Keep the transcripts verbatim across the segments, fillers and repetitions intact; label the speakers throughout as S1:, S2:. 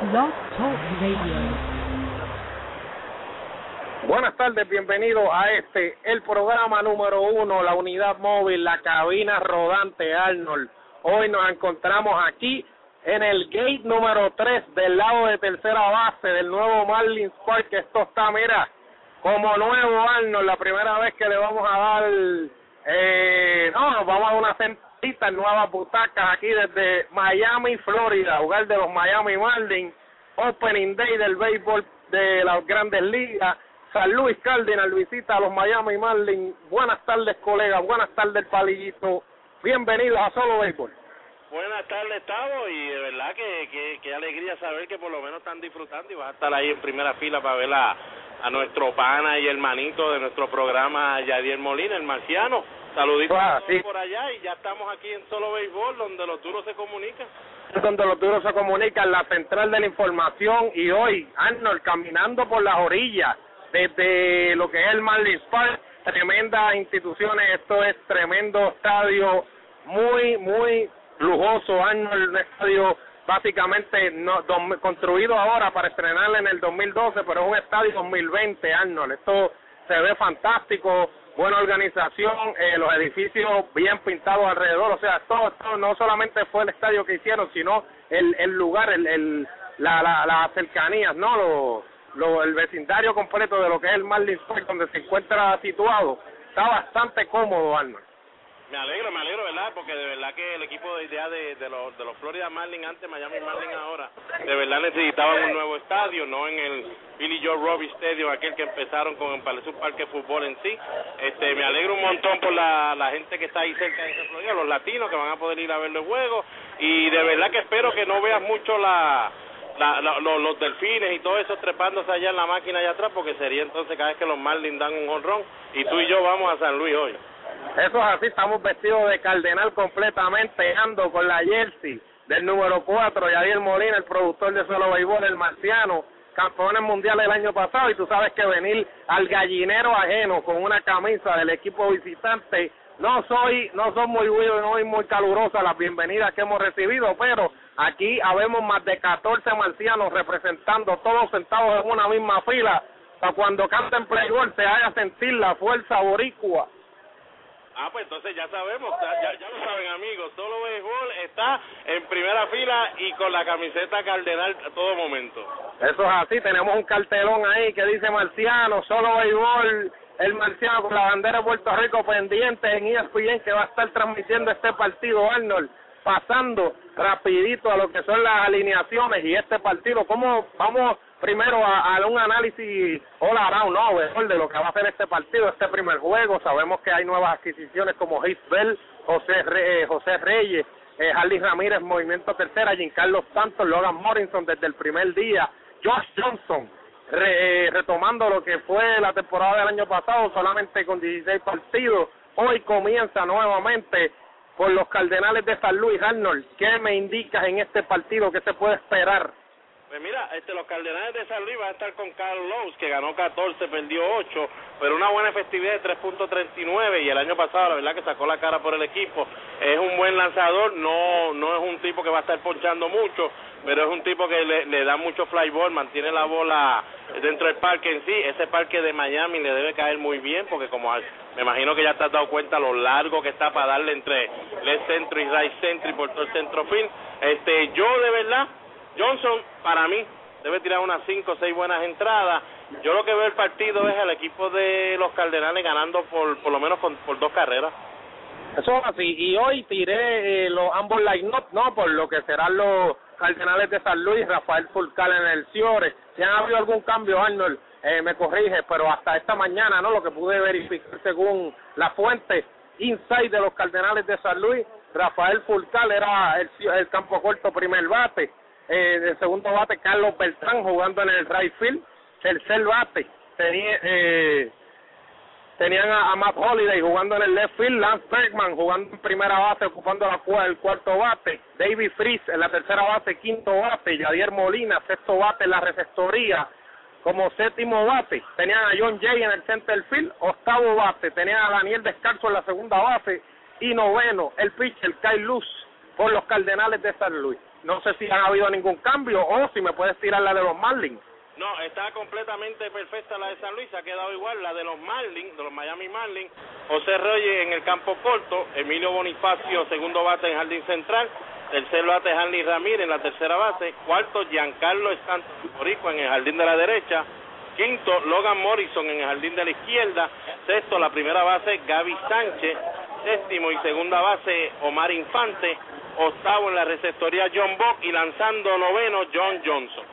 S1: Blog Talk Radio.
S2: Buenas tardes, bienvenidos a este, el programa número uno, la unidad móvil, la cabina rodante Arnold. Hoy nos encontramos aquí en el gate número tres del lado de tercera base del nuevo Marlins Park. Esto está, mira, como nuevo Arnold, la primera vez que le vamos a dar, eh, no, nos vamos a dar una sentadita en nuevas butacas aquí desde Miami, Florida, hogar de los Miami Marlins, Opening Day del béisbol de las Grandes Ligas. San Luis Cardinals visita a los Miami Marlins. Buenas tardes, colegas, buenas tardes, Palillito. Bienvenidos a Solo Béisbol.
S3: Buenas tardes, Tavo, y de verdad que, que, que alegría saber que por lo menos están disfrutando y vas a estar ahí en primera fila para ver a, a nuestro pana y hermanito de nuestro programa, Yadier Molina, el marciano. Saluditos
S2: ah,
S3: a todos
S2: sí.
S3: por allá, y ya estamos aquí en Solo Béisbol, donde los duros se comunican.
S2: Donde los duros se comunican, la central de la información, y hoy, Arnold, caminando por las orillas, desde lo que es el Marlins Park, tremendas instituciones, esto es tremendo estadio, muy, muy lujoso, Arnold, un estadio básicamente no, dos, construido ahora para estrenarle en el dos mil doce, pero es un estadio dos mil veinte, Arnold, esto se ve fantástico, buena organización, eh, los edificios bien pintados alrededor, o sea, todo esto no solamente fue el estadio que hicieron, sino el, el lugar, el, el la, la, las cercanías, ¿no?, lo, lo, el vecindario completo de lo que es el Marlins Park, donde se encuentra situado, está bastante cómodo, Arnold.
S3: Me alegro, me alegro, ¿verdad? Porque de verdad que el equipo de idea de, de los de los Florida Marlins, antes Miami Marlins ahora, de verdad necesitaban un nuevo estadio, no en el Billy Joe Robbie Stadium, aquel que empezaron con el Palacio Parque de Fútbol en sí. Este, me alegro un montón por la, la gente que está ahí cerca de esa Florida, los latinos que van a poder ir a ver los juegos, y de verdad que espero que no veas mucho la... La, la, los, los delfines y todo eso trepándose allá en la máquina allá atrás, porque sería entonces cada vez que los Marlins dan un jonrón, y tú y yo vamos a San Luis hoy.
S2: Eso es así, estamos vestidos de cardenal completamente, ando con la jersey del número cuatro, Yadier Molina, el productor de Solo Béisbol, el marciano, campeones mundiales el año pasado, y tú sabes que venir al gallinero ajeno con una camisa del equipo visitante, no soy, no son muy buenos, no soy muy calurosa las bienvenidas que hemos recibido, pero aquí habemos más de catorce marcianos representando, todos sentados en una misma fila, para cuando canten Playboy se haga sentir la fuerza boricua.
S3: Ah, pues entonces ya sabemos, ya, ya lo saben, amigos, Solo Béisbol está en primera fila y con la camiseta cardenal a todo momento.
S2: Eso es así, tenemos un cartelón ahí que dice marciano, Solo Béisbol, el marciano con la bandera de Puerto Rico pendiente en E S P N, que va a estar transmitiendo este partido, Arnold, pasando rapidito a lo que son las alineaciones y este partido. ¿Cómo vamos primero a, a un análisis all around, no, mejor de lo que va a ser este partido, este primer juego? Sabemos que hay nuevas adquisiciones como Heath Bell, José, Re, eh, José Reyes, eh, Harley Ramírez, Movimiento Tercera, Giancarlo Santos, Logan Morrison desde el primer día, Josh Johnson, re, eh, retomando lo que fue la temporada del año pasado, solamente con dieciséis partidos, hoy comienza nuevamente por los Cardenales de San Luis. Arnold, ¿qué me indicas en este partido? ¿Qué se puede esperar?
S3: Pues mira, este, los Cardenales de San Luis van a estar con Carl Lowe, que ganó catorce, perdió ocho, pero una buena efectividad de tres punto treinta y nueve, y el año pasado la verdad que sacó la cara por el equipo. Es un buen lanzador, no no es un tipo que va a estar ponchando mucho, pero es un tipo que le, le da mucho fly ball, mantiene la bola dentro del parque en sí. Ese parque de Miami le debe caer muy bien, porque como me imagino que ya te has dado cuenta lo largo que está para darle entre left centro y right centro y por todo el centro field. Este, yo de verdad, Johnson, para mí, debe tirar unas cinco o seis buenas entradas. Yo lo que veo el partido es el equipo de los Cardenales ganando por por lo menos con, por dos carreras.
S2: Eso es así, y hoy tiré eh, los ambos line-up, ¿no?, por lo que serán los Cardenales de San Luis, Rafael Furcal en el Ciore. Si ha habido algún cambio, Arnold, eh, me corrige, pero hasta esta mañana, ¿no?, lo que pude verificar según la fuente inside de los Cardenales de San Luis, Rafael Furcal era el, el campo corto primer bate. Eh, de segundo bate, Carlos Beltrán jugando en el right field. Tercer bate, tenía, eh, tenían a, a Matt Holliday jugando en el left field. Lance Bergman jugando en primera base, ocupando la, el cuarto bate. David Freese en la tercera base, quinto bate. Yadier Molina, sexto bate en la receptoría como séptimo bate. Tenían a John Jay en el center field. Octavo bate, tenían a Daniel Descalzo en la segunda base. Y noveno, el pitcher Kyle Luz por los Cardenales de San Luis. no sé si ha habido ningún cambio o si me puedes tirar la de los Marlins.
S3: No, está completamente perfecta la de San Luis, ha quedado igual. La de los Marlins, de los Miami Marlins, José Reyes en el campo corto, Emilio Bonifacio segundo bate en jardín central, tercer bate Hanley Ramírez en la tercera base, cuarto Giancarlo Stanton Boricua en el jardín de la derecha, quinto Logan Morrison en el jardín de la izquierda, sexto la primera base Gaby Sánchez, séptimo y segunda base Omar Infante, octavo en la receptoría John Buck y lanzando noveno John Johnson.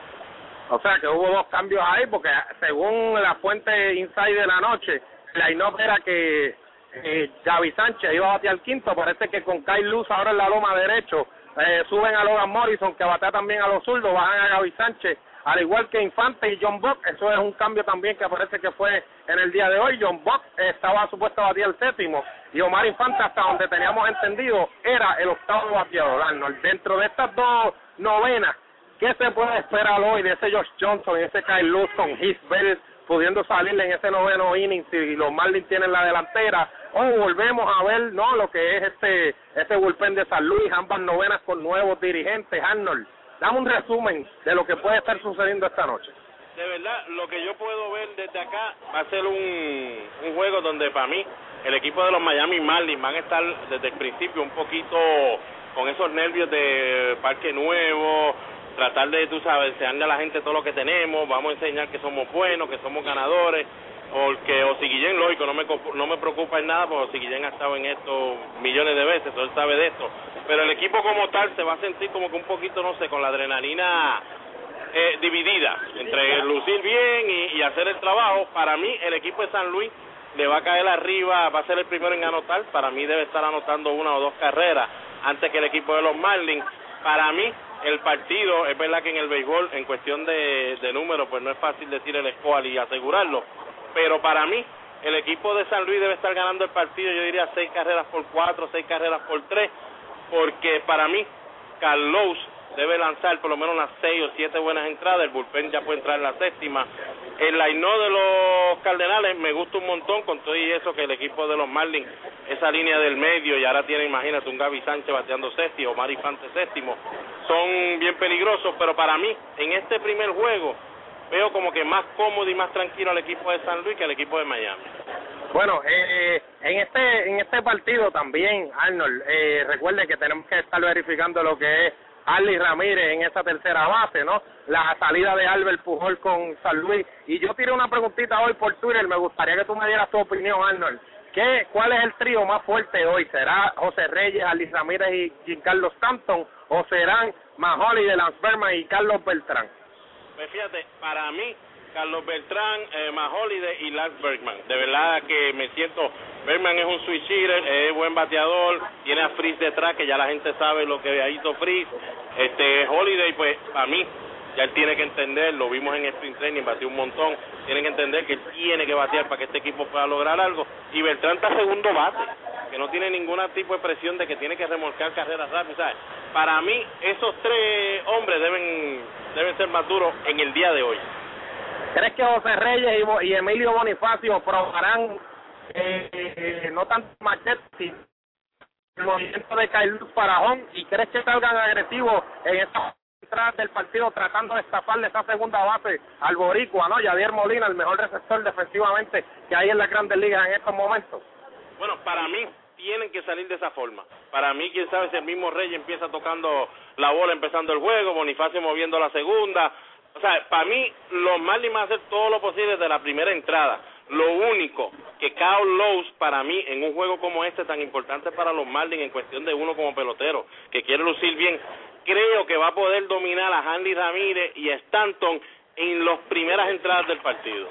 S2: O sea que hubo dos cambios ahí porque según la fuente inside de la noche, la line-up era que eh, Gaby Sánchez iba a batear quinto, parece que con Kyle Luz ahora en la loma derecho eh, suben a Logan Morrison que batea también a los zurdos, bajan a Gaby Sánchez, al igual que Infante y John Buck. Eso es un cambio también que parece que fue en el día de hoy. John Buck eh, estaba supuesto a batear el séptimo y Omar Infante, hasta donde teníamos entendido, era el octavo bateador. Arnold, dentro de estas dos novenas, ¿qué se puede esperar hoy de ese Josh Johnson y ese Kyle Luz con Hisbell pudiendo salir en ese noveno inning si los Marlins tienen la delantera? O volvemos a ver no lo que es este este bullpen de San Luis, ambas novenas con nuevos dirigentes. Arnold, dame un resumen de lo que puede estar sucediendo esta noche.
S3: De verdad, lo que yo puedo ver desde acá va a ser un, un juego donde para mí el equipo de los Miami Marlins van a estar desde el principio un poquito con esos nervios de parque nuevo, tratar de, tú sabes, enseñarle a la gente todo lo que tenemos, vamos a enseñar que somos buenos, que somos ganadores, porque Ozzie Guillén, lógico, no me no me preocupa en nada, porque Ozzie Guillén ha estado en esto millones de veces, él sabe de esto, pero el equipo como tal se va a sentir como que un poquito, no sé, con la adrenalina eh, dividida, entre lucir bien y, y hacer el trabajo. Para mí, el equipo de San Luis le va a caer arriba, va a ser el primero en anotar, para mí debe estar anotando una o dos carreras antes que el equipo de los Marlins. Para mí, el partido, es verdad que en el béisbol, en cuestión de, de números, pues no es fácil decir el score y asegurarlo, pero para mí, el equipo de San Luis debe estar ganando el partido, yo diría seis carreras por cuatro, seis carreras por tres, porque para mí, Carlos debe lanzar por lo menos unas seis o siete buenas entradas, el bullpen ya puede entrar en la séptima. El line-up de los Cardenales me gusta un montón, con todo y eso que el equipo de los Marlins, esa línea del medio, y ahora tiene, imagínate, un Gaby Sánchez bateando séptimo, Omar Infante séptimo, son bien peligrosos, pero para mí, en este primer juego, veo como que más cómodo y más tranquilo al equipo de San Luis que al equipo de Miami.
S2: Bueno, eh, en este en este partido también, Arnold, eh, recuerde que tenemos que estar verificando lo que es Hanley Ramírez en esa tercera base, ¿no? La salida de Albert Pujol con San Luis. Y yo tiré una preguntita hoy por Twitter, me gustaría que tú me dieras tu opinión, Arnold. ¿Qué, ¿Cuál es el trío más fuerte hoy? ¿Será José Reyes, Hanley Ramírez y Giancarlo Stanton? ¿O serán Maholly de Lance Berman y Carlos Beltrán?
S3: Pues fíjate, para mí, Carlos Beltrán, eh, Maholly y Lance Berman, de verdad que me siento, Berman es un switch hitter, es buen bateador, tiene a Freese detrás, que ya la gente sabe lo que hizo Freese. Este, Holiday, pues, a mí, ya él tiene que entender, lo vimos en Spring Training, batió un montón, tiene que entender que él tiene que batear para que este equipo pueda lograr algo, y Beltrán está segundo bate, que no tiene ningún tipo de presión de que tiene que remolcar carreras rápidas, ¿sabes? Para mí, esos tres hombres deben, deben ser más duros en el día de hoy.
S2: ¿Crees que José Reyes y, y Emilio Bonifacio probarán eh, eh, no tanto machete, sino el movimiento de Kyle Luz para home? ¿Y crees que salgan agresivos en esta entrada del partido tratando de estafarle esa segunda base al boricua, ¿no? Yadier Molina, el mejor receptor defensivamente que hay en las Grandes Ligas en estos momentos.
S3: Bueno, para mí tienen que salir de esa forma. Para mí, quién sabe si el mismo Reyes empieza tocando la bola empezando el juego, Bonifacio moviendo la segunda. O sea, para mí, los Marlins van a hacer todo lo posible desde la primera entrada. Lo único que Kyle Lowes, para mí, en un juego como este, tan importante para los Marlins, en cuestión de uno como pelotero, que quiere lucir bien, creo que va a poder dominar a Hanley Ramírez y a Stanton en las primeras entradas del partido.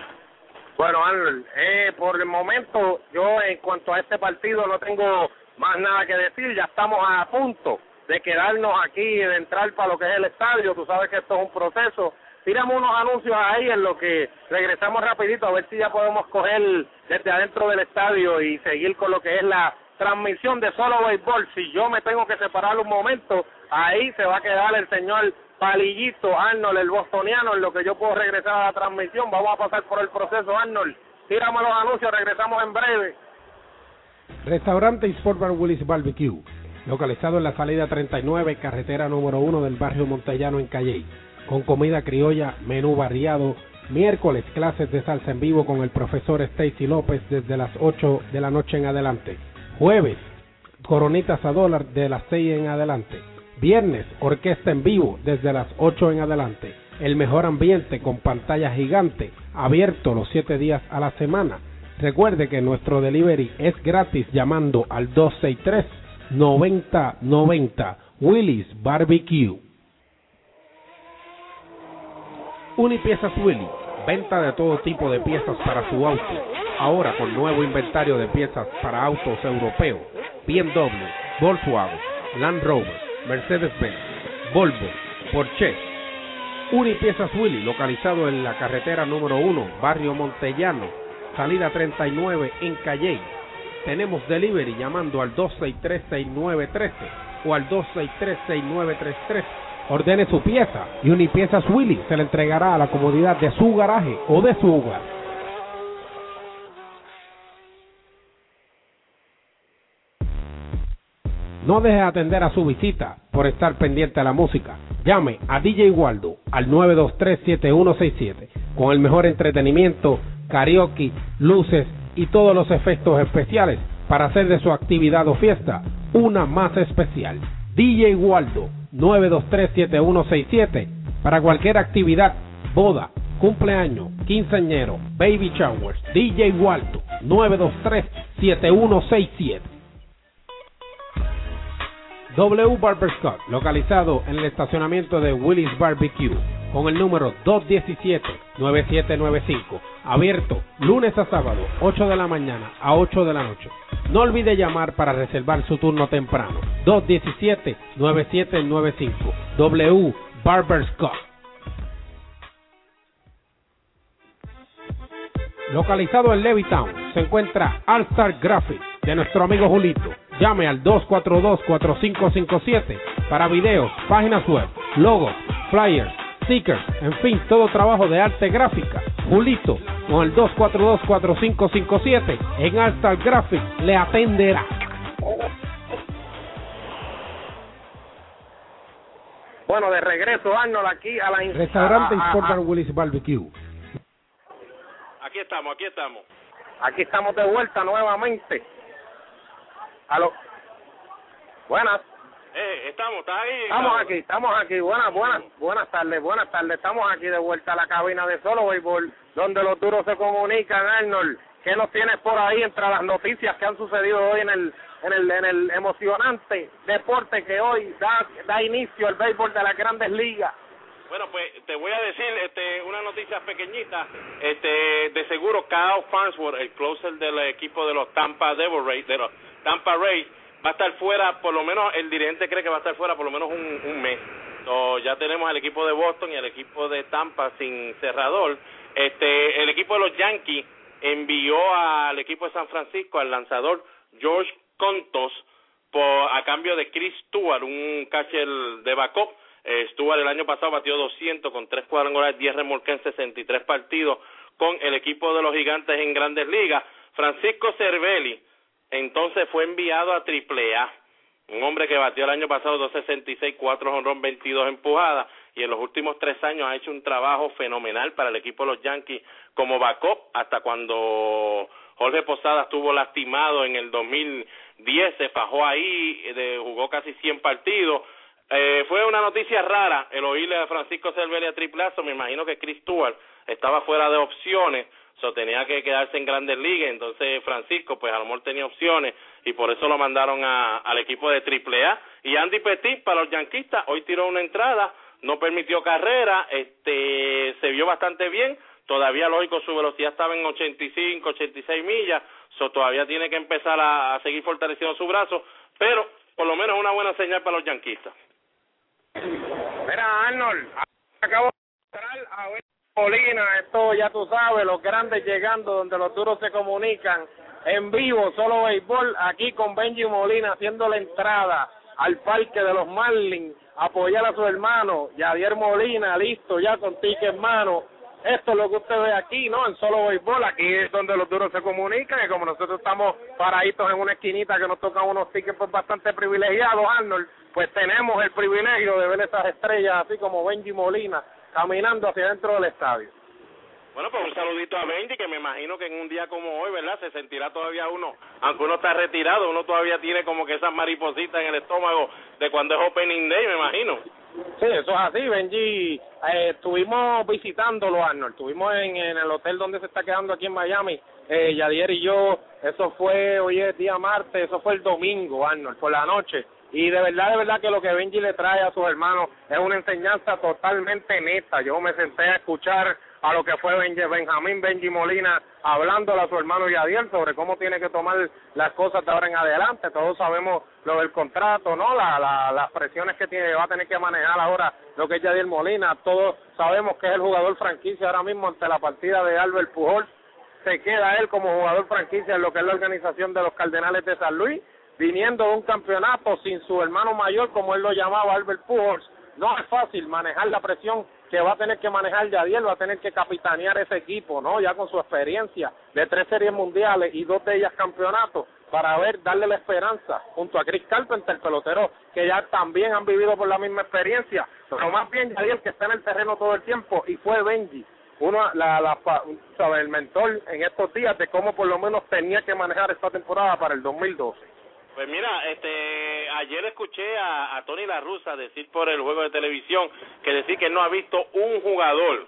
S2: Bueno, Arnold, eh, por el momento, yo en cuanto a este partido no tengo más nada que decir, ya estamos a punto de quedarnos aquí y de entrar para lo que es el estadio. Tú sabes que esto es un proceso. Tiramos unos anuncios ahí en lo que regresamos rapidito a ver si ya podemos coger desde adentro del estadio y seguir con lo que es la transmisión de Solo Béisbol. Si yo me tengo que separar un momento, ahí se va a quedar el señor Palillito, Arnold, el bostoniano, en lo que yo puedo regresar a la transmisión. Vamos a pasar por el proceso, Arnold. Tírame los anuncios, regresamos en breve.
S1: Restaurante y Sport Bar Willis Barbecue. localizado en la salida treinta y nueve, carretera número uno del barrio Montellano en Calley, con comida criolla, menú variado. Miércoles, clases de salsa en vivo con el profesor Stacy López desde las ocho de la noche en adelante. Jueves, coronitas a dólar de las seis en adelante. Viernes, orquesta en vivo desde las ocho en adelante. El mejor ambiente con pantalla gigante, abierto los siete días a la semana. Recuerde que nuestro delivery es gratis llamando al dos seis tres, noventa noventa. Willy's Barbecue. Unipiezas Willy, venta de todo tipo de piezas para su auto, ahora con nuevo inventario de piezas para autos europeos, B M W, Volkswagen, Land Rover, Mercedes-Benz, Volvo, Porsche. Unipiezas Willy, localizado en la carretera número uno, barrio Montellano, salida treinta y nueve en Calley. Tenemos delivery llamando al dos seis tres, seis nueve uno tres o al dos seis tres, seis nueve tres tres. Ordene su pieza y Unipiezas Willy se le entregará a la comodidad de su garaje o de su hogar. No deje de atender a su visita por estar pendiente a la música. Llame a D J Waldo al nueve dos tres, siete uno seis siete con el mejor entretenimiento, karaoke, luces y todos los efectos especiales para hacer de su actividad o fiesta una más especial. D J Waldo nueve dos tres, siete uno seis siete para cualquier actividad, boda, cumpleaños, quinceañero, baby showers. D J Waldo nueve dos tres, siete uno seis siete. W Barber Scott, localizado en el estacionamiento de Willy's Barbecue, con el número dos diecisiete, nueve siete nueve cinco, abierto lunes a sábado, ocho de la mañana a ocho de la noche. No olvide llamar para reservar su turno temprano, dos diecisiete, nueve siete nueve cinco, W Barber Scott. Localizado en Levittown, se encuentra All Star Graphics de nuestro amigo Julito. Llame al dos cuatro dos, cuatro cinco cinco siete para videos, páginas web, logos, flyers, stickers, en fin, todo trabajo de arte gráfica. Julito, con el dos cuatro dos, cuatro cinco cinco siete en All Star Graphics le atenderá.
S2: Bueno, de regreso, Arnold, aquí a la...
S1: Restaurante
S2: a, a,
S1: Sport
S2: a,
S1: Willy's Barbecue.
S3: Aquí estamos, aquí estamos.
S2: Aquí estamos de vuelta nuevamente. Aló. Buenas.
S3: Eh, estamos, ¿estás ahí?
S2: Estamos aquí, estamos aquí. Buenas, buenas, buenas tardes, buenas tardes. Estamos aquí de vuelta a la cabina de Solo Béisbol, donde los duros se comunican, Arnold. ¿Qué nos tienes por ahí entre las noticias que han sucedido hoy en el en el en el emocionante deporte que hoy da da inicio al béisbol de las Grandes Ligas?
S3: Bueno, pues te voy a decir este una noticia pequeñita. Este de seguro Kyle Farnsworth, el closer del equipo de los Tampa Devil Rays, de los Tampa Rays, va a estar fuera, por lo menos el dirigente cree que va a estar fuera por lo menos un, un mes. So, ya tenemos al equipo de Boston y al equipo de Tampa sin cerrador. Este el equipo de los Yankees envió al equipo de San Francisco al lanzador George Contos por a cambio de Chris Stewart, un catcher de backup. Eh, Stewart el año pasado batió doscientos con tres cuadrangulares, diez remolques en sesenta y tres partidos con el equipo de los Gigantes en Grandes Ligas. Francisco Cervelli entonces fue enviado a Triple A, un hombre que batió el año pasado dos sesenta y seis, cuatro jonrón, veintidós empujadas, y en los últimos tres años ha hecho un trabajo fenomenal para el equipo de los Yankees como backup, hasta cuando Jorge Posada estuvo lastimado en el dos mil diez, se fajó ahí, de, jugó casi cien partidos. Eh, fue una noticia rara el oírle a Francisco Cervelli a Triple A, so me imagino que Chris Stewart estaba fuera de opciones, so tenía que quedarse en Grandes Ligas. Entonces Francisco pues a lo mejor tenía opciones y por eso lo mandaron a, al equipo de Triple A. Y Andy Petit para los yanquistas hoy tiró una entrada, no permitió carrera, este se vio bastante bien, todavía lógico su velocidad estaba en ochenta y cinco, ochenta y seis millas, so todavía tiene que empezar a, a seguir fortaleciendo su brazo, pero por lo menos una buena señal para los yanquistas.
S2: Mira, Arnold, acabo de entrar a ver Molina, esto ya tú sabes, los grandes llegando donde los duros se comunican en vivo, Solo Béisbol, aquí con Benji Molina haciendo la entrada al parque de los Marlins, apoyar a su hermano, Yadier Molina, listo ya con ticket en mano, esto es lo que usted ve aquí, ¿no? En Solo Béisbol, aquí es donde los duros se comunican, y como nosotros estamos paraditos en una esquinita que nos tocan unos tickets pues bastante privilegiados, Arnold, pues tenemos el privilegio de ver esas estrellas así como Benji Molina caminando hacia dentro del estadio.
S3: Bueno, pues un saludito a Benji, que me imagino que en un día como hoy, ¿verdad?, se sentirá todavía uno, aunque uno está retirado, uno todavía tiene como que esas maripositas en el estómago de cuando es Opening Day, me imagino.
S2: Sí, eso es así, Benji. Eh, estuvimos visitándolo, Arnold, estuvimos en, en el hotel donde se está quedando aquí en Miami, eh, Yadier y yo, eso fue, hoy es día martes, eso fue el domingo, Arnold, por la noche. Y de verdad, de verdad que lo que Benji le trae a sus hermanos es una enseñanza totalmente neta. Yo me senté a escuchar a lo que fue Benji, Benjamín Benji Molina hablándole a su hermano Yadier sobre cómo tiene que tomar las cosas de ahora en adelante. Todos sabemos lo del contrato, ¿no? La, la, las presiones que tiene, va a tener que manejar ahora lo que es Yadier Molina. Todos sabemos que es el jugador franquicia ahora mismo ante la partida de Albert Pujols. Se queda él como jugador franquicia en lo que es la organización de los Cardenales de San Luis, viniendo de un campeonato sin su hermano mayor, como él lo llamaba, Albert Pujols. No es fácil manejar la presión que va a tener que manejar Yadier, va a tener que capitanear ese equipo, ¿no? Ya con su experiencia de tres series mundiales y dos de ellas campeonatos, para ver, darle la esperanza junto a Chris Carpenter, pelotero que ya también han vivido por la misma experiencia, pero más bien Yadier, que está en el terreno todo el tiempo, y fue Benji uno la, la sabe, el mentor en estos días de cómo por lo menos tenía que manejar esta temporada para el dos mil doce.
S3: Pues mira, este, ayer escuché a, a Tony La Russa decir por el juego de televisión que decir que no ha visto un jugador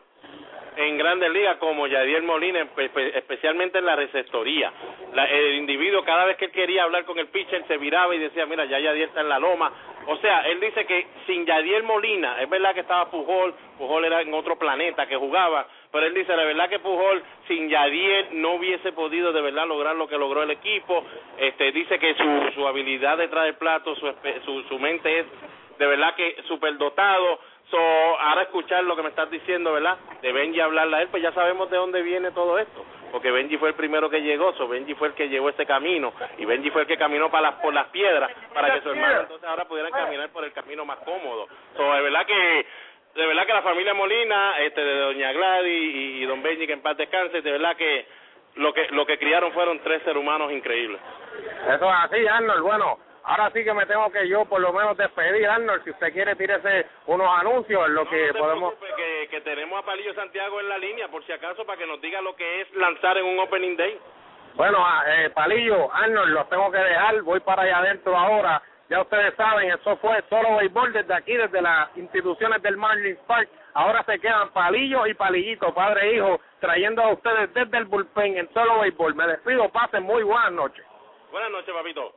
S3: en Grandes Ligas como Yadier Molina, especialmente en la receptoría. La, el individuo, cada vez que él quería hablar con el pitcher, se viraba y decía, mira, ya Yadier está en la loma. O sea, él dice que sin Yadier Molina, es verdad que estaba Pujol, Pujol era en otro planeta que jugaba, pero él dice, la verdad que Pujol sin Yadier no hubiese podido de verdad lograr lo que logró el equipo. Este, dice que su, su habilidad detrás del plato, su, su, su mente es de verdad que superdotado. So, ahora escuchar lo que me estás diciendo, ¿verdad?, de Benji hablarle a él, pues ya sabemos de dónde viene todo esto, porque Benji fue el primero que llegó, so Benji fue el que llevó ese camino, y Benji fue el que caminó para las, por las piedras, para que su hermano entonces ahora pudieran caminar por el camino más cómodo. So, de verdad que, de verdad que la familia Molina, este, de doña Gladys y, y don Benji, que en paz descanse, de verdad que lo que lo que criaron fueron tres seres humanos increíbles.
S2: Eso es así, Arnold. Bueno, ahora sí que me tengo que yo por lo menos despedir, Arnold. Si usted quiere, tírese unos anuncios en lo
S3: no,
S2: que
S3: no
S2: podemos...
S3: Que, que tenemos a Palillo Santiago en la línea, por si acaso, para que nos diga lo que es lanzar en un Opening Day.
S2: Bueno, eh, Palillo, Arnold, los tengo que dejar. Voy para allá adentro ahora. Ya ustedes saben, eso fue Solo Béisbol desde aquí, desde las instituciones del Marlins Park. Ahora se quedan Palillo y Palillito, padre e hijo, trayendo a ustedes desde el bullpen en Solo Béisbol. Me despido, pasen muy buenas noches.
S3: Buenas noches, papito.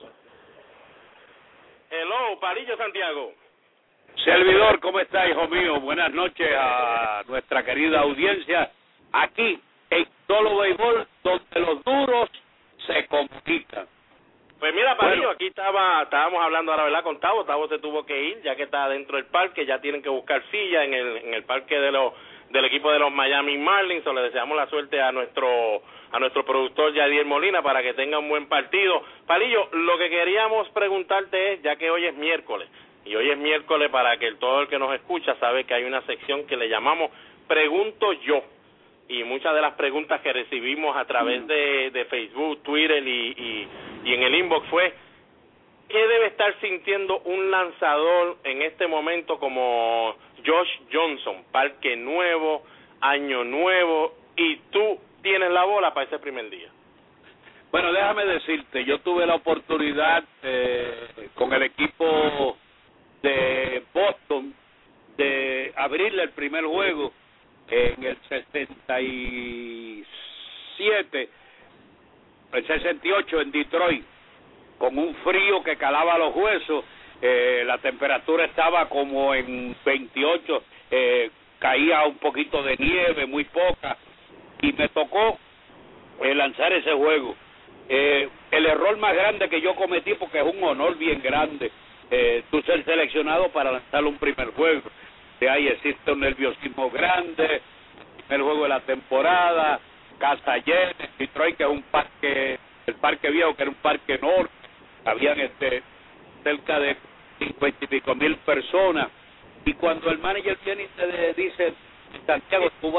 S3: Hello, Palillo Santiago.
S4: Servidor, ¿cómo está, hijo mío? Buenas noches a nuestra querida audiencia. Aquí, en Solo Béisbol, donde los duros se comunican.
S3: Pues mira, Palillo,
S4: Bueno.
S3: aquí estaba estábamos hablando ahora, ¿verdad?, con Tavo. Tavo se tuvo que ir, ya que está dentro del parque, ya tienen que buscar silla en el en el parque de los del equipo de los Miami Marlins. O le deseamos la suerte a nuestro a nuestro productor Yadier Molina para que tenga un buen partido. Palillo, lo que queríamos preguntarte es, ya que hoy es miércoles, y hoy es miércoles para que el, todo el que nos escucha sabe que hay una sección que le llamamos Pregunto Yo, y muchas de las preguntas que recibimos a través de, de Facebook, Twitter y, y, y en el inbox fue, ¿qué debe estar sintiendo un lanzador en este momento como Josh Johnson? Parque nuevo, año nuevo, y tú tienes la bola para ese primer día.
S4: Bueno, déjame decirte, yo tuve la oportunidad eh, con el equipo de Boston de abrirle el primer juego en el sesenta y siete, el sesenta y ocho en Detroit, con un frío que calaba los huesos. Eh, la temperatura estaba como en veintiocho, eh, caía un poquito de nieve, muy poca, y me tocó eh, lanzar ese juego. Eh, el error más grande que yo cometí, porque es un honor bien grande, eh, tú ser seleccionado para lanzar un primer juego. De ahí existe un nerviosismo grande, el juego de la temporada, casa llena, Detroit, que es un parque, el parque viejo, que era un parque enorme, habían este cerca de cincuenta y pico mil personas, y cuando el manager viene y te dice, Santiago, tú vas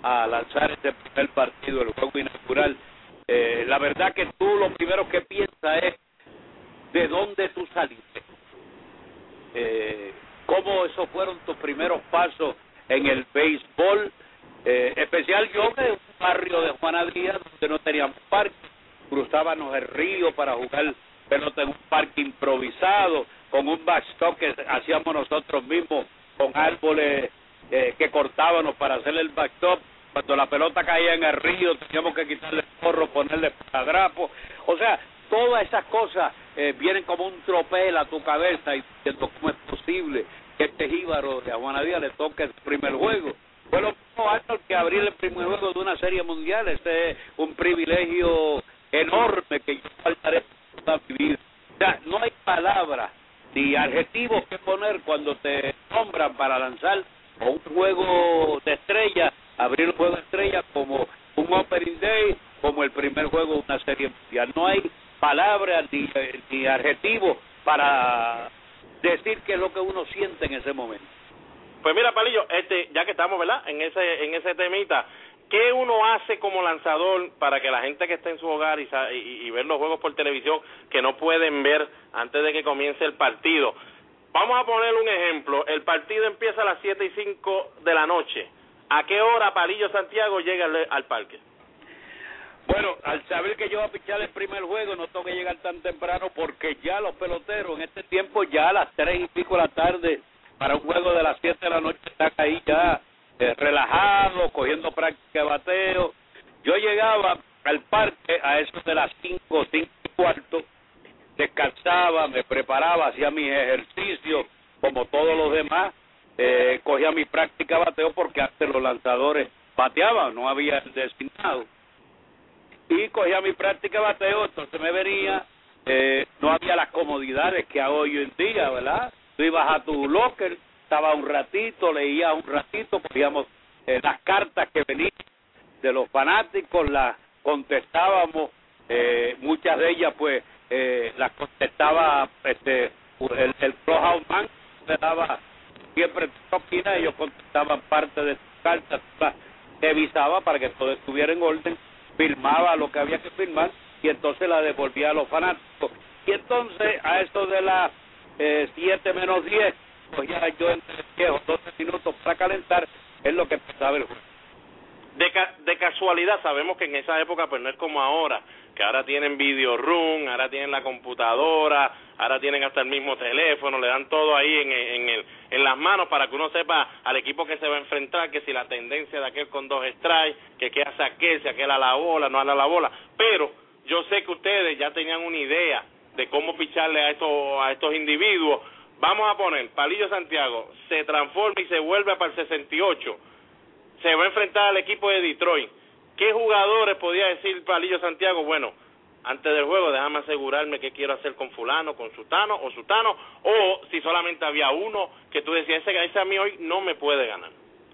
S4: a lanzar este primer partido, el juego inaugural. Eh, la verdad que tú lo primero que piensas es de dónde tú saliste, eh, cómo esos fueron tus primeros pasos en el béisbol, eh, especial yo de un barrio de Juana Díaz donde no teníamos parque, cruzábamos el río para jugar pelota en un parque improvisado, con un backstop que hacíamos nosotros mismos, con árboles eh, que cortábamos para hacer el backstop. Cuando la pelota caía en el río teníamos que quitarle el forro, ponerle paradrapo. O sea, todas esas cosas eh, vienen como un tropel a tu cabeza y diciendo cómo es posible que este jíbaro de Juana Díaz le toque el primer juego. Fue lo mismo Arnold que abrir el primer juego de una serie mundial. Este es un privilegio enorme que yo faltaré toda mi vida. O sea, no hay palabras ni adjetivos que poner cuando te nombran para lanzar un juego de estrella, abrir un juego de estrella como un opening day, como el primer juego de una serie mundial. No hay palabras ni, ni adjetivos para decir qué es lo que uno siente en ese momento.
S3: Pues mira, Palillo, este, ya que estamos, ¿verdad?, en ese en ese temita, ¿qué uno hace como lanzador para que la gente que está en su hogar y, y, y ver los juegos por televisión que no pueden ver antes de que comience el partido? Vamos a poner un ejemplo. El partido empieza a las siete y cinco de la noche. ¿A qué hora Palillo Santiago llega al, al parque?
S4: Bueno, al saber que yo voy a pichar el primer juego, no tengo que llegar tan temprano porque ya los peloteros en este tiempo, ya a las tres y pico de la tarde, para un juego de las siete de la noche, están ahí ya eh, relajados, cogiendo práctica de bateo. Yo llegaba al parque a eso de las cinco, cinco y cuarto, descansaba, me preparaba, hacía mis ejercicios como todos los demás, eh, cogía mi práctica de bateo porque antes los lanzadores bateaban, no había el designado. Y cogía mi práctica de bateo, entonces me venía, eh, no había las comodidades que hay hoy en día, ¿verdad? Tú ibas a tu locker, estaba un ratito, leías un ratito, cogíamos eh, las cartas que venían de los fanáticos, las contestábamos, eh, muchas de ellas pues eh, las contestaba este el, el clubhouse man, le daba siempre propina, ellos contestaban parte de sus cartas, revisaba para que todo estuviera en orden, firmaba lo que había que firmar y entonces la devolvía a los fanáticos. Y entonces a eso de las eh, siete menos diez, pues ya yo entre diez o doce minutos para calentar, es lo que empezaba el juego.
S3: De, ca de casualidad, sabemos que en esa época pues no es como ahora, que ahora tienen video room, ahora tienen la computadora, ahora tienen hasta el mismo teléfono, le dan todo ahí en, en, el, en las manos para que uno sepa al equipo que se va a enfrentar, que si la tendencia de aquel con dos strikes, que qué hace aquel, si aquel a la bola, no a la bola. Pero yo sé que ustedes ya tenían una idea de cómo picharle a estos, a estos individuos. Vamos a poner, Palillo Santiago se transforma y se vuelve para el sesenta y ocho, se va a enfrentar al equipo de Detroit. ¿Qué jugadores podía decir Palillo Santiago? Bueno, antes del juego déjame asegurarme qué quiero hacer con fulano, con sutano o sutano, o si solamente había uno que tú decías, ese, ese a mí hoy no me puede ganar.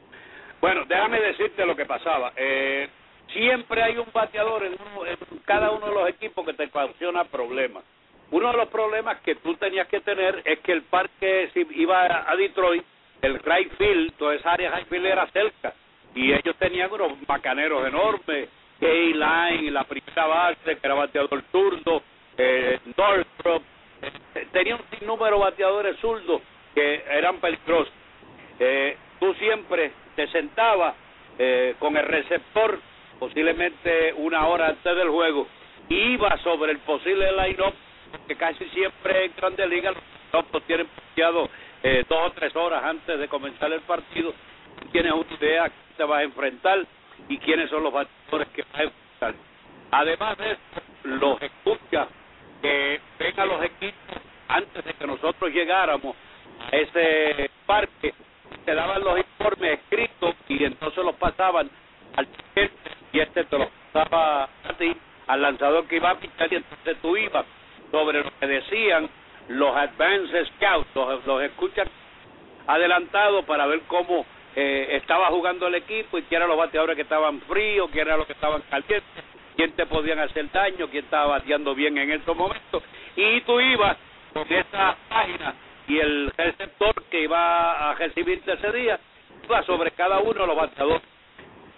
S4: Bueno, déjame decirte lo que pasaba. Eh, siempre hay un bateador en, uno, en cada uno de los equipos que te ocasiona problemas. Uno de los problemas que tú tenías que tener es que el parque, si iba a Detroit, el right field, toda esa área right field era cerca, y ellos tenían unos bacaneros enormes, K-Line, la primera base, que era bateador zurdo, eh, Northrop, eh, tenía un sinnúmero de bateadores zurdos que eran peligrosos. Eh, tú siempre te sentabas eh, con el receptor, posiblemente una hora antes del juego, y ibas sobre el posible line-up, que casi siempre en Grandes Ligas los line-up tienen planteado eh, dos o tres horas antes de comenzar el partido. Tienes una idea que te vas a enfrentar y quiénes son los bateadores que vas a enfrentar. Además de eso, los escuchas que ven a los equipos antes de que nosotros llegáramos a ese parque, te daban los informes escritos y entonces los pasaban al presidente y este te los pasaba a ti, al lanzador que iba a pichar, y entonces tú ibas sobre lo que decían los advanced scouts, los, los escuchas adelantados para ver cómo eh, estaba jugando el equipo y quién eran los bateadores que estaban fríos, quién eran los que estaban calientes, quién te podían hacer daño, quién estaba bateando bien en esos momentos, y tú ibas con esa página y el receptor que iba a recibirte ese día iba sobre cada uno de los bateadores.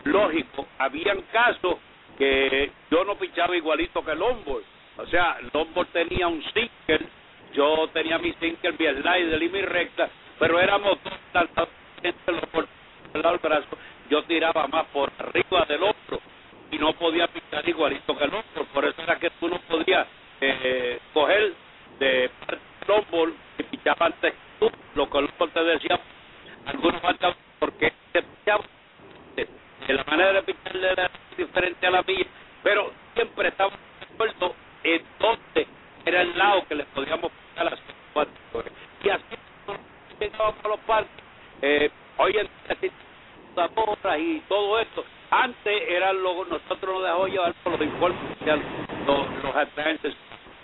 S4: lógico, habían casos que yo no pichaba igualito que Lombard. O sea, Lombard tenía un sinker, yo tenía mi sinker, mi slider y mi recta, pero éramos dos lanzadores por el lado del brazo. Yo tiraba más por arriba del otro y no podía pichar igualito que Lombard. Por eso era que tú no podías eh, coger de parte de Lombard y pichaba antes tú, lo que Lombard te decía, algunos faltaban porque se pichaba de la manera de pichar era diferente a la mía, pero siempre estábamos de acuerdo en dónde era el lado que les podíamos pichar a las cuatro. Y así llegábamos a los parques. Eh, hoy en día las y todo esto, antes eran los, nosotros nos dejamos llevar por los informes los, los agentes.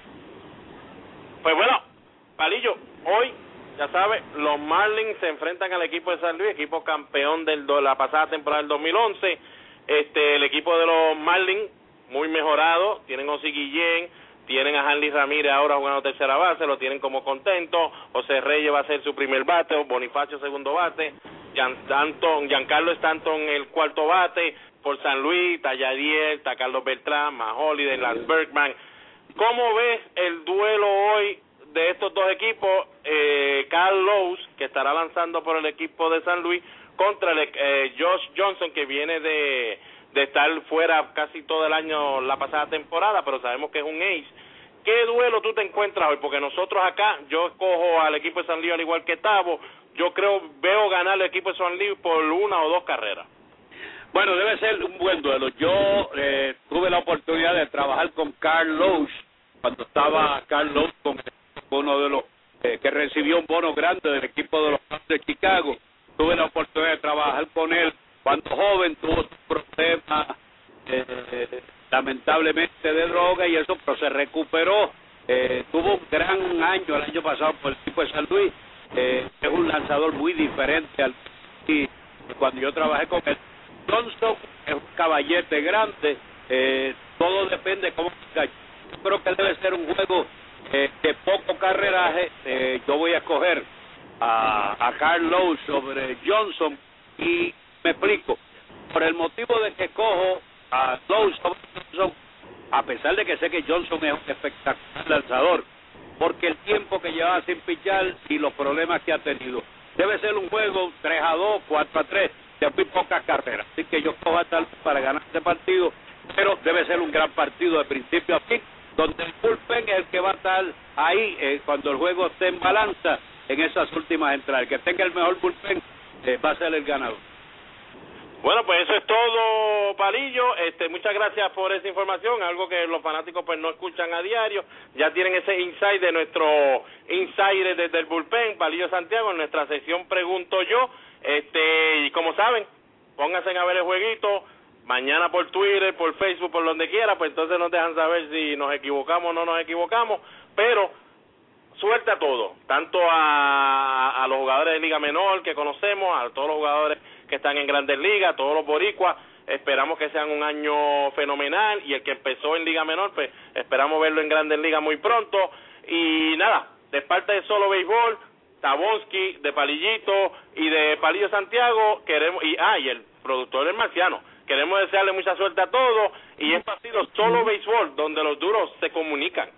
S3: Pues bueno, Palillo, hoy ya sabes, los Marlins se enfrentan al equipo de San Luis, equipo campeón de la pasada temporada del dos mil once. Este, el equipo de los Marlins, muy mejorado, tienen a Ozzie Guillén, tienen a Hanley Ramírez ahora jugando tercera base, lo tienen como contento. José Reyes va a ser su primer bate, Bonifacio segundo bate, Gian, Stanton, Giancarlo Stanton el cuarto bate, por San Luis, está Yadier, está Carlos Beltrán, más Holiday, Lance Bergman. ¿Cómo ves el duelo hoy de estos dos equipos? eh, Carl Lowe's, que estará lanzando por el equipo de San Luis, contra el, eh, Josh Johnson, que viene de, de estar fuera casi todo el año la pasada temporada, pero sabemos que es un ace. ¿Qué duelo tú te encuentras hoy? Porque nosotros acá, yo escojo al equipo de San Luis al igual que Tavo, yo creo, veo ganar el equipo de San Luis por una o dos carreras.
S4: Bueno, debe ser un buen duelo. Yo eh, tuve la oportunidad de trabajar con Carl Lowe's cuando estaba Carl Lowe's con uno de los eh, que recibió un bono grande del equipo de los Cubs de Chicago. Tuve la oportunidad de trabajar con él cuando joven, tuvo problemas eh, lamentablemente de droga y eso, pero se recuperó. Eh, tuvo un gran año el año pasado por el equipo de San Luis. Eh, es un lanzador muy diferente al y cuando yo trabajé con él. Johnson es un caballete grande, eh, todo depende cómo. Yo creo que debe ser un juego eh, de poco carreraje. Eh, yo voy a escoger a, a Carl Lowe's sobre Johnson y me explico. Por el motivo de que cojo a Lowe's sobre Johnson, a pesar de que sé que Johnson es un espectacular lanzador, porque el tiempo que lleva sin pichar y los problemas que ha tenido. Debe ser un juego tres a dos, cuatro a tres, de muy pocas carreras. Así que yo cojo a tal para ganar este partido, pero debe ser un gran partido de principio a fin, donde el bullpen es el que va a estar ahí eh, cuando el juego esté en balanza en esas últimas entradas. El que tenga el mejor bullpen eh, va a ser el ganador.
S3: Bueno, pues eso es todo, Palillo. Este, muchas gracias por esa información, algo que los fanáticos pues no escuchan a diario. Ya tienen ese insight de nuestro insider desde el bullpen, Palillo Santiago, en nuestra sección Pregunto Yo. Este, y como saben, pónganse a ver el jueguito mañana por Twitter, por Facebook, por donde quiera, pues entonces nos dejan saber si nos equivocamos o no nos equivocamos, pero suerte a todos, tanto a, a los jugadores de Liga Menor que conocemos, a todos los jugadores que están en Grandes Ligas, a todos los boricuas. Esperamos que sean un año fenomenal, y el que empezó en Liga Menor, pues esperamos verlo en Grandes Ligas muy pronto. Y nada, de parte de Solo Béisbol, Tabonsky, de Palillito y de Palillo Santiago, queremos, y ah, y el productor del Marciano, queremos desearle mucha suerte a todos, y esto ha sido Solo Béisbol, donde los duros se comunican.